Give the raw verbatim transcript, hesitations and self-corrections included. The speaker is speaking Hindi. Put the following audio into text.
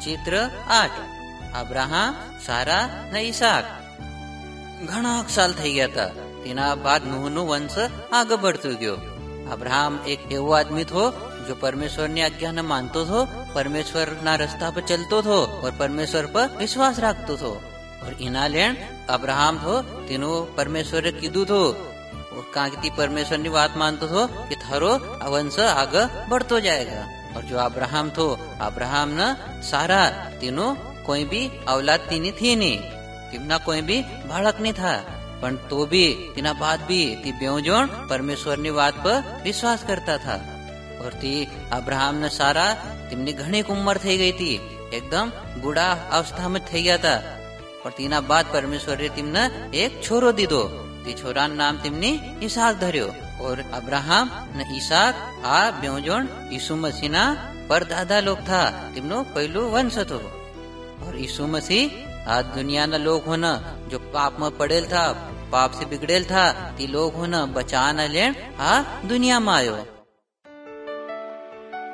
ચિત્ર આઠ અબ્રાહમ, સારા ને ઈસાક. ઘણા સાલ થઈ ગયા હતા. તેના બાદ નૂહનો વંશ આગળ बढ़તો ગયો. અબ્રાહમ એક એવો આદમી થો जो परमेश्वर ने आज्ञा न मानतो थो, परमेश्वर ना रस्ता पर चलतो थो और परमेश्वर पर विश्वास रखतो थो. और इना लेण अब्राहम थो तीनो परमेश्वर कीधु थो कि परमेश्वर की बात मानतो थो कि थारो वंश आगे बढ़तो जाएगा. और जो अब्राहम थो, अब्राहम न सारा तीनो कोई भी औलाद तीनी थी नहीं, तिमना कोई भी बालक नहीं था. पण तो भी तिना बाद भी ती बेव जोण परमेश्वर की बात पर विश्वास करता था. और ती अब्राहम ने सारा तिमनी घणी उम्र થઈ ગઈ હતી, एकदम बूढ़ा अवस्था में થઈ ગયા था. पर तीना बाद परमेश्वर ने तिमने एक छोरो दीधो. ती छोरा नाम तिमनी ईसाक धर्यो. और अब्राहम ने ईसाक आ बेव जोण यीशु मसीह ना परदादा लोग था. तिमनो पहलो वंश थो. और यीशु मसीह आज दुनिया ना लोग होना जो पाप में पड़ेल था, पाप से बिगड़ेल था, ती लोग होना बचाना लेन आ दुनिया में आयो.